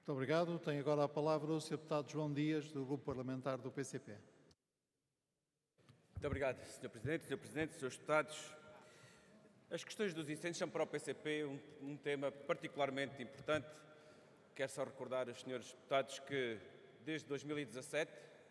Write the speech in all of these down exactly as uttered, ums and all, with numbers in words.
Muito obrigado. Tem agora a palavra o senhor Deputado João Dias, do Grupo Parlamentar do P C P. Muito obrigado, senhor Presidente, senhor Presidente, senhores Deputados. As questões dos incêndios são para o P C P um, um tema particularmente importante. Quero só recordar aos senhores deputados que desde dois mil e dezassete,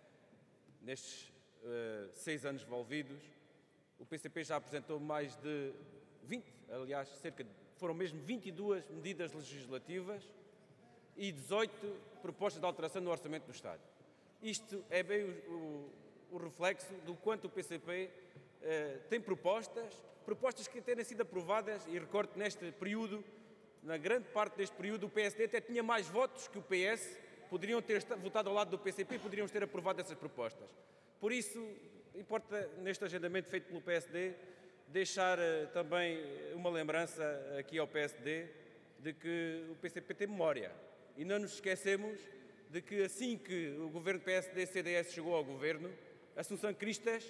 nestes uh, seis anos envolvidos, o P C P já apresentou mais de vinte, aliás, cerca de, foram mesmo vinte e duas medidas legislativas e dezoito propostas de alteração no Orçamento do Estado. Isto é bem o, o, o reflexo do quanto o P C P eh, tem propostas, propostas que terem sido aprovadas, e recordo que neste período, na grande parte deste período, o P S D até tinha mais votos que o P S, poderiam ter votado ao lado do P C P e poderiam ter aprovado essas propostas. Por isso, importa, neste agendamento feito pelo P S D, deixar eh, também uma lembrança aqui ao P S D de que o P C P tem memória. E não nos esquecemos de que assim que o governo P S D C D S chegou ao governo, Assunção Cristas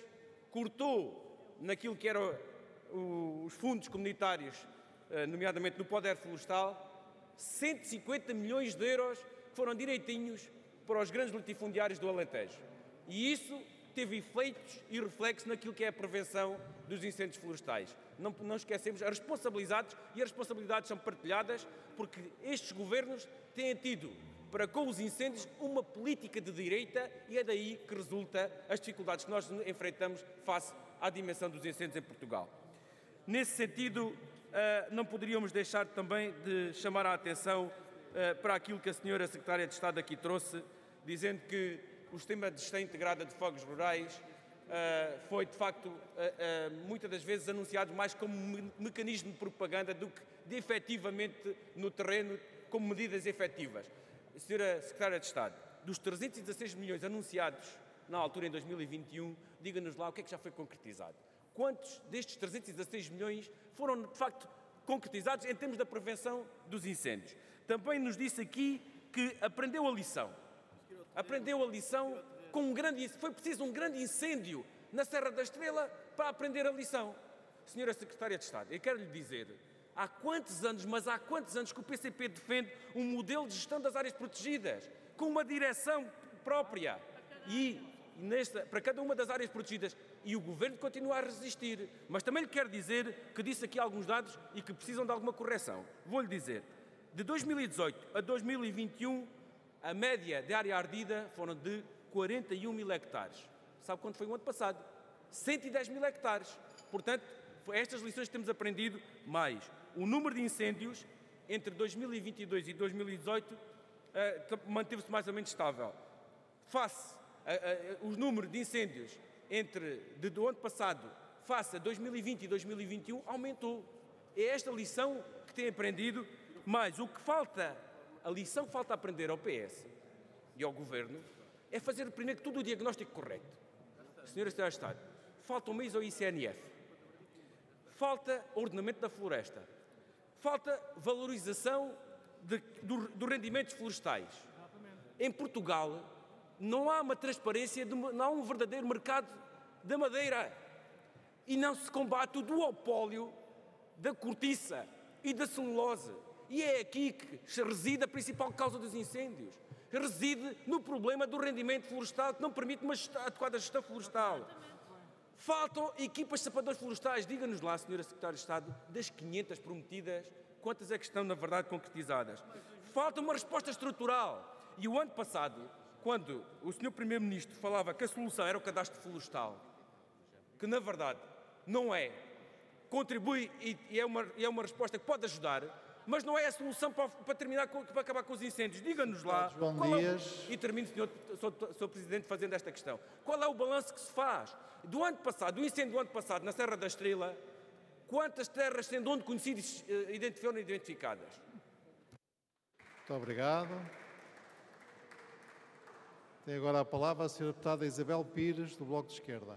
cortou naquilo que eram os fundos comunitários, nomeadamente no Poder Florestal, cento e cinquenta milhões de euros que foram direitinhos para os grandes latifundiários do Alentejo. E isso teve efeitos e reflexos naquilo que é a prevenção dos incêndios florestais. Não, não esquecemos as responsabilidades, e as responsabilidades são partilhadas, porque estes governos têm tido para com os incêndios uma política de direita, e é daí que resulta as dificuldades que nós enfrentamos face à dimensão dos incêndios em Portugal. Nesse sentido, não poderíamos deixar também de chamar a atenção para aquilo que a senhora Secretária de Estado aqui trouxe, dizendo que o sistema de gestão integrada de fogos rurais uh, foi, de facto, uh, uh, muitas das vezes anunciado mais como um mecanismo de propaganda do que, de, efetivamente, no terreno, como medidas efetivas. Senhora Secretária de Estado, dos trezentos e dezasseis milhões anunciados na altura, em dois mil e vinte e um, diga-nos lá o que é que já foi concretizado. Quantos destes trezentos e dezasseis milhões foram, de facto, concretizados em termos da prevenção dos incêndios? Também nos disse aqui que aprendeu a lição. Aprendeu a lição com um grande... Foi preciso um grande incêndio na Serra da Estrela para aprender a lição. Senhora Secretária de Estado, eu quero lhe dizer, há quantos anos, mas há quantos anos que o P C P defende um modelo de gestão das áreas protegidas, com uma direção própria, e nesta, para cada uma das áreas protegidas, e o Governo continua a resistir. Mas também lhe quero dizer que disse aqui alguns dados e que precisam de alguma correção. Vou-lhe dizer, de dois mil e dezoito a dois mil e vinte e um, a média de área ardida foram de quarenta e um mil hectares. Sabe quanto foi o ano passado? cento e dez mil hectares. Portanto, estas lições que temos aprendido, mais o número de incêndios entre dois mil e vinte e dois e dois mil e dezoito uh, manteve-se mais ou menos estável. Face uh, uh, o número de incêndios entre de, do ano passado face a dois mil e vinte e dois mil e vinte e um aumentou. É esta lição que tem aprendido, mas o que falta, a lição que falta aprender ao P S e ao Governo é fazer primeiro que tudo o diagnóstico correto. Senhora Secretária de Estado, falta um mês ao I C N F, falta ordenamento da floresta, falta valorização de, do, dos rendimentos florestais. Em Portugal não há uma transparência, de, não há um verdadeiro mercado da madeira, e não se combate o duopólio da cortiça e da celulose. E é aqui que reside a principal causa dos incêndios. Reside no problema do rendimento florestal, que não permite uma gestão, adequada gestão florestal. Faltam equipas de sapadores florestais. Diga-nos lá, senhora Secretária de Estado, das quinhentas prometidas, quantas é que estão, na verdade, concretizadas? Falta uma resposta estrutural. E o ano passado, quando o senhor Primeiro-Ministro falava que a solução era o cadastro florestal, que, na verdade, não é, contribui e é uma, é uma resposta que pode ajudar, mas não é a solução para, para, terminar com, para acabar com os incêndios. Diga-nos lá, João qual Dias. é o, e termino, senhor, senhor Presidente, fazendo esta questão. Qual é o balanço que se faz? Do ano passado, do incêndio do ano passado, na Serra da Estrela, quantas terras sendo onde conhecidas foram identificadas? Muito obrigado. Tem agora a palavra a senhora Deputada Isabel Pires, do Bloco de Esquerda.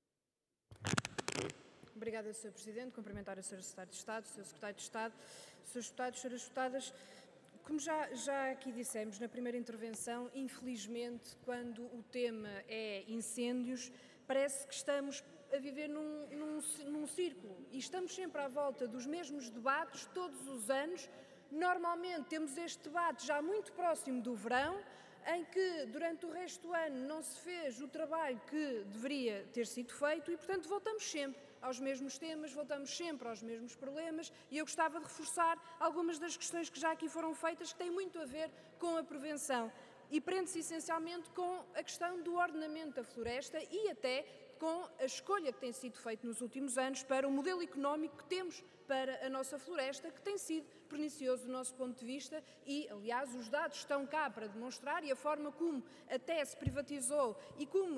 Obrigada, senhor Presidente. Cumprimentar a senhora Secretária de Estado, o senhor Secretário de Estado, senhores deputados, senhoras deputadas. Como já, já aqui dissemos na primeira intervenção, infelizmente, quando o tema é incêndios, parece que estamos a viver num, num, num círculo e estamos sempre à volta dos mesmos debates todos os anos, Normalmente temos este debate já muito próximo do verão, em que durante o resto do ano não se fez o trabalho que deveria ter sido feito e, portanto, voltamos sempre aos mesmos temas, voltamos sempre aos mesmos problemas e eu gostava de reforçar algumas das questões que já aqui foram feitas que têm muito a ver com a prevenção e prende-se essencialmente com a questão do ordenamento da floresta e até com a escolha que tem sido feita nos últimos anos para o modelo económico que temos para a nossa floresta, que tem sido pernicioso do nosso ponto de vista e, aliás, os dados estão cá para demonstrar e a forma como até se privatizou e como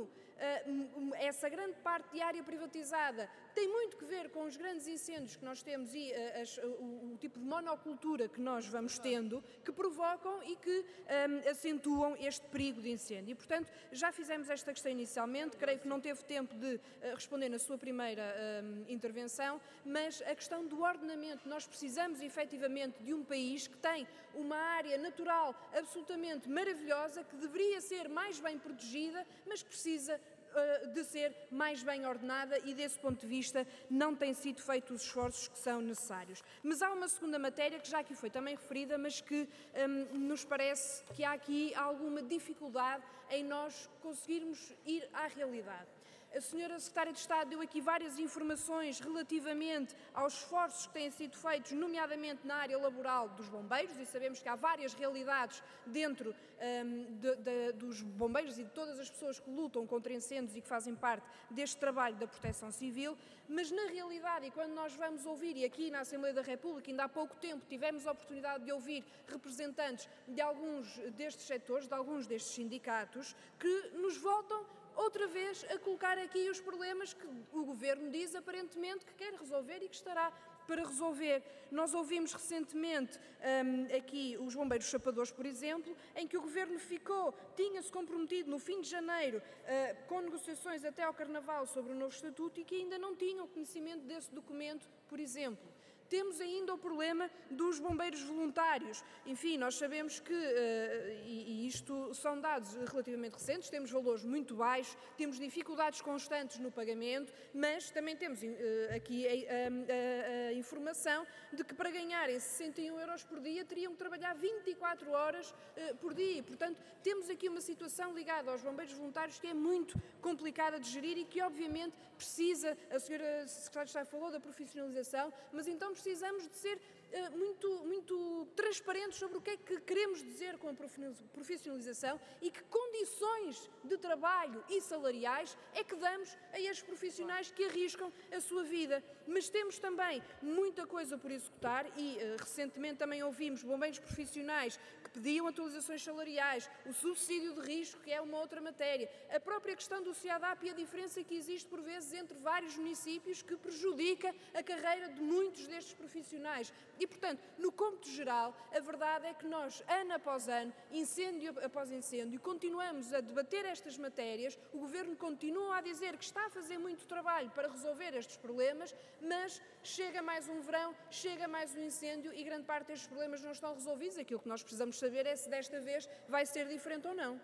uh, essa grande parte de área privatizada tem muito que ver com os grandes incêndios que nós temos e uh, as, o, o tipo de monocultura que nós vamos tendo, que provocam e que um, acentuam este perigo de incêndio. E, portanto, já fizemos esta questão inicialmente, creio que não teve tempo de uh, responder na sua primeira um, intervenção, mas a questão do ordenamento, nós precisamos efetivamente de um país que tem uma área natural absolutamente maravilhosa, que deveria ser mais bem protegida, mas que precisa uh, de ser mais bem ordenada e desse ponto de vista não têm sido feitos os esforços que são necessários. Mas há uma segunda matéria que já aqui foi também referida, mas que um, nos parece que há aqui alguma dificuldade em nós conseguirmos ir à realidade. A senhora Secretária de Estado deu aqui várias informações relativamente aos esforços que têm sido feitos, nomeadamente na área laboral dos bombeiros, e sabemos que há várias realidades dentro um, de, de, dos bombeiros e de todas as pessoas que lutam contra incêndios e que fazem parte deste trabalho da proteção civil, mas na realidade, e quando nós vamos ouvir, e aqui na Assembleia da República ainda há pouco tempo tivemos a oportunidade de ouvir representantes de alguns destes setores, de alguns destes sindicatos, que nos voltam outra vez a colocar aqui os problemas que o Governo diz aparentemente que quer resolver e que estará para resolver. Nós ouvimos recentemente um, aqui os bombeiros chapadores, por exemplo, em que o Governo ficou, tinha-se comprometido no fim de janeiro uh, com negociações até ao Carnaval sobre o novo Estatuto e que ainda não tinham conhecimento desse documento, por exemplo. Temos ainda o problema dos bombeiros voluntários. Enfim, nós sabemos que, uh, e, e isto são dados relativamente recentes, temos valores muito baixos, temos dificuldades constantes no pagamento, mas também temos uh, aqui a, a, a, a informação de que para ganharem sessenta e um euros por dia teriam que trabalhar vinte e quatro horas uh, por dia. Portanto, temos aqui uma situação ligada aos bombeiros voluntários que é muito complicada de gerir e que, obviamente, precisa, a senhora Secretária de Estado falou da profissionalização, mas então precisamos de ser uh, muito, muito transparentes sobre o que é que queremos dizer com a profissionalização e que condições de trabalho e salariais é que damos a estes profissionais que arriscam a sua vida. Mas temos também muita coisa por executar e uh, recentemente também ouvimos bombeiros profissionais que pediam atualizações salariais, o subsídio de risco, que é uma outra matéria, a própria questão do CIADAP e a diferença que existe por vezes entre vários municípios que prejudica a carreira de muitos destes profissionais. E, portanto, no cômputo geral, a verdade é que nós, ano após ano, incêndio após incêndio, continuamos a debater estas matérias, o Governo continua a dizer que está a fazer muito trabalho para resolver estes problemas, mas chega mais um verão, chega mais um incêndio e grande parte destes problemas não estão resolvidos. Aquilo que nós precisamos saber é se desta vez vai ser diferente ou não.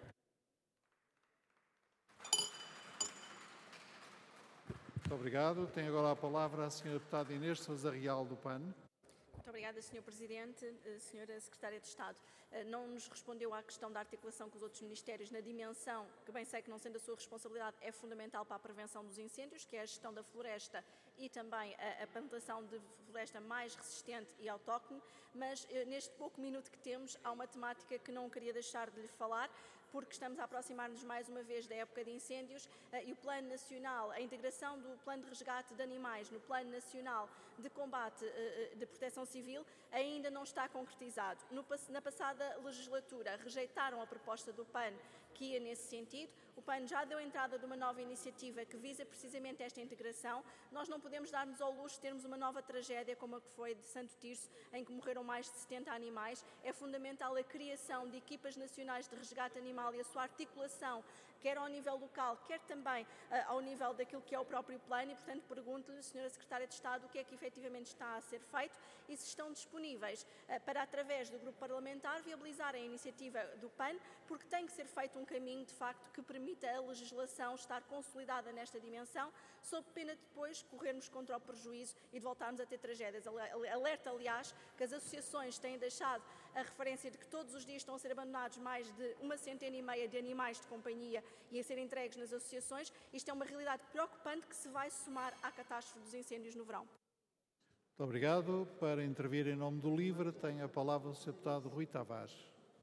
Muito obrigado. Tem agora a palavra a senhora Deputada Inês Sousa Real, do P A N. Muito obrigada, senhor Presidente. Senhora Secretária de Estado, não nos respondeu à questão da articulação com os outros ministérios na dimensão, que bem sei que não sendo a sua responsabilidade, é fundamental para a prevenção dos incêndios, que é a gestão da floresta e também a, a plantação de floresta mais resistente e autóctone, mas neste pouco minuto que temos, há uma temática que não queria deixar de lhe falar, porque estamos a aproximar-nos mais uma vez da época de incêndios e o Plano Nacional, a integração do Plano de Resgate de Animais no Plano Nacional de Combate de Proteção Civil ainda não está concretizado. No, na passada legislatura rejeitaram a proposta do P A N que ia nesse sentido. O P A N já deu entrada de uma nova iniciativa que visa precisamente esta integração. Nós não podemos dar-nos ao luxo de termos uma nova tragédia como a que foi de Santo Tirso, em que morreram mais de setenta animais. É fundamental a criação de equipas nacionais de resgate animal e a sua articulação, quer ao nível local, quer também uh, ao nível daquilo que é o próprio plano e, portanto, pergunto-lhe, senhora Secretária de Estado, o que é que efetivamente está a ser feito e se estão disponíveis uh, para, através do grupo parlamentar, viabilizar a iniciativa do P A N, porque tem que ser feito um caminho, de facto, que permita a legislação estar consolidada nesta dimensão, sob pena de depois correr sofrermos contra o prejuízo e de voltarmos a ter tragédias. Alerta, aliás, que as associações têm deixado a referência de que todos os dias estão a ser abandonados mais de uma centena e meia de animais de companhia e a ser entregues nas associações. Isto é uma realidade preocupante que se vai somar à catástrofe dos incêndios no verão. Muito obrigado. Para intervir em nome do LIVRE, tem a palavra o senhor Deputado Rui Tavares.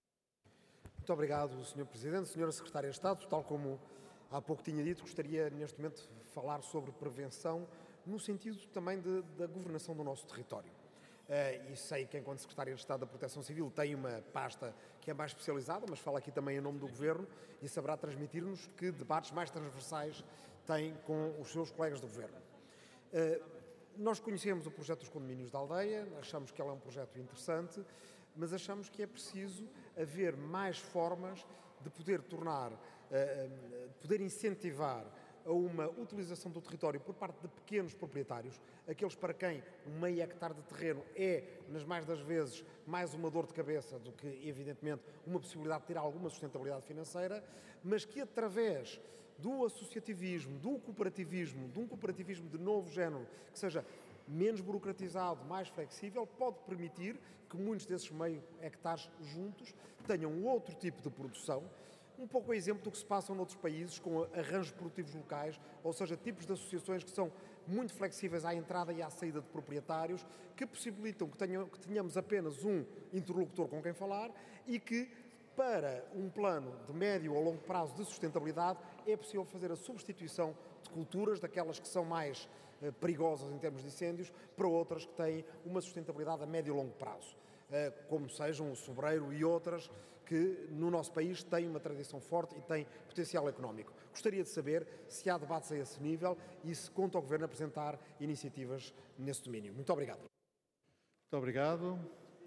Muito obrigado, senhor Presidente. Senhora Secretária de Estado, tal como há pouco tinha dito, gostaria neste momento de falar sobre prevenção no sentido também de, da governação do nosso território. Uh, e sei que, enquanto Secretária de Estado da Proteção Civil, tem uma pasta que é mais especializada, mas fala aqui também em nome do Governo e saberá transmitir-nos que debates mais transversais tem com os seus colegas do Governo. Uh, nós conhecemos o projeto dos condomínios da aldeia, achamos que ele é um projeto interessante, mas achamos que é preciso haver mais formas de poder tornar, uh, poder incentivar a uma utilização do território por parte de pequenos proprietários, aqueles para quem um meio hectare de terreno é, nas mais das vezes, mais uma dor de cabeça do que, evidentemente, uma possibilidade de ter alguma sustentabilidade financeira, mas que através do associativismo, do cooperativismo, de um cooperativismo de novo género, que seja menos burocratizado, mais flexível, pode permitir que muitos desses meio hectares juntos tenham outro tipo de produção, um pouco a exemplo do que se passa noutros países com arranjos produtivos locais, ou seja, tipos de associações que são muito flexíveis à entrada e à saída de proprietários, que possibilitam que, tenham, que tenhamos apenas um interlocutor com quem falar e que, para um plano de médio ou longo prazo de sustentabilidade, é possível fazer a substituição de culturas, daquelas que são mais eh, perigosas em termos de incêndios, para outras que têm uma sustentabilidade a médio e longo prazo, eh, como sejam o sobreiro e outras que no nosso país têm uma tradição forte e têm potencial económico. Gostaria de saber se há debates a esse nível e se conta ao Governo apresentar iniciativas nesse domínio. Muito obrigado. Muito obrigado.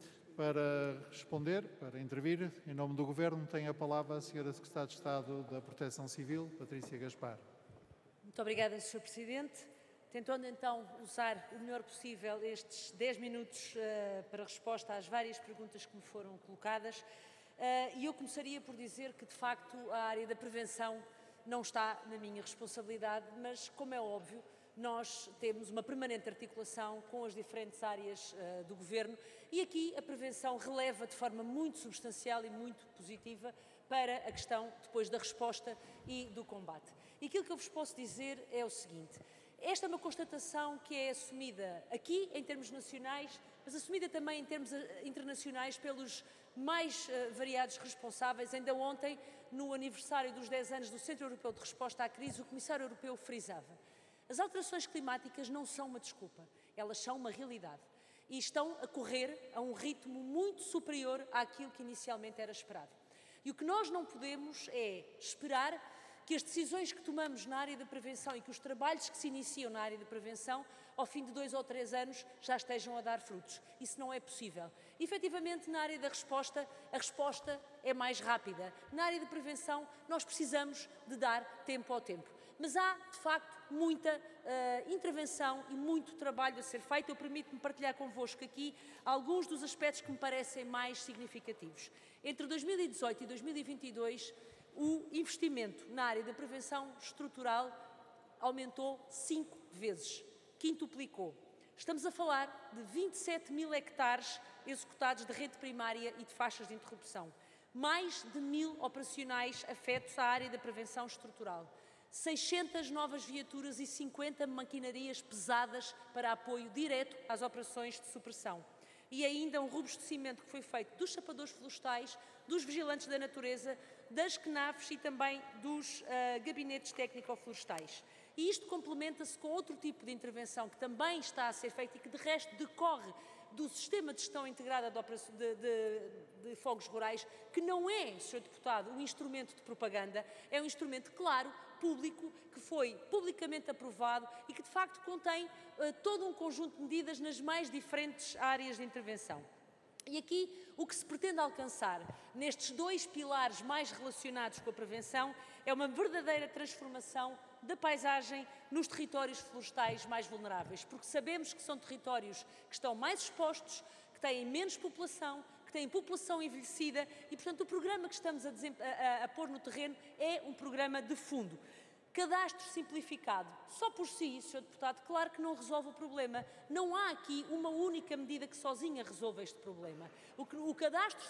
Para responder, para intervir, em nome do Governo, tem a palavra a senhora Secretária de Estado da Proteção Civil, Patrícia Gaspar. Muito obrigada, senhor Presidente. Tentando então usar o melhor possível estes dez minutos uh, para resposta às várias perguntas que me foram colocadas, uh, e eu começaria por dizer que, de facto, a área da prevenção não está na minha responsabilidade, mas, como é óbvio, nós temos uma permanente articulação com as diferentes áreas uh, do Governo e aqui a prevenção releva de forma muito substancial e muito positiva para a questão depois da resposta e do combate. E aquilo que eu vos posso dizer é o seguinte: esta é uma constatação que é assumida aqui em termos nacionais, mas assumida também em termos internacionais pelos mais uh, variados responsáveis. Ainda ontem, no aniversário dos dez anos do Centro Europeu de Resposta à Crise, o Comissário Europeu frisava: as alterações climáticas não são uma desculpa, elas são uma realidade e estão a correr a um ritmo muito superior àquilo que inicialmente era esperado. E o que nós não podemos é esperar que as decisões que tomamos na área da prevenção e que os trabalhos que se iniciam na área da prevenção, ao fim de dois ou três anos, já estejam a dar frutos. Isso não é possível. E, efetivamente, na área da resposta, a resposta é mais rápida. Na área da prevenção, nós precisamos de dar tempo ao tempo. Mas há, de facto, muita uh, intervenção e muito trabalho a ser feito. Eu permito-me partilhar convosco aqui alguns dos aspectos que me parecem mais significativos. Entre dois mil e dezoito e dois mil e vinte e dois, o investimento na área da prevenção estrutural aumentou cinco vezes, quintuplicou. Estamos a falar de vinte e sete mil hectares executados de rede primária e de faixas de interrupção. Mais de mil operacionais afetos à área da prevenção estrutural. seiscentas novas viaturas e cinquenta maquinarias pesadas para apoio direto às operações de supressão. E ainda um robustecimento que foi feito dos sapadores florestais, dos vigilantes da natureza, das C N A Fs e também dos uh, gabinetes técnico-florestais. E isto complementa-se com outro tipo de intervenção que também está a ser feito e que, de resto, decorre do Sistema de Gestão Integrada de, de, de, de Fogos Rurais, que não é, senhor Deputado, um instrumento de propaganda, é um instrumento, claro, público, que foi publicamente aprovado e que, de facto, contém uh, todo um conjunto de medidas nas mais diferentes áreas de intervenção. E aqui o que se pretende alcançar nestes dois pilares mais relacionados com a prevenção é uma verdadeira transformação da paisagem nos territórios florestais mais vulneráveis, porque sabemos que são territórios que estão mais expostos, que têm menos população, que têm população envelhecida e, portanto, o programa que estamos a, a, a pôr no terreno é um programa de fundo. Cadastro simplificado, só por si, senhor Deputado, claro que não resolve o problema. Não há aqui uma única medida que sozinha resolva este problema. O, que, o cadastro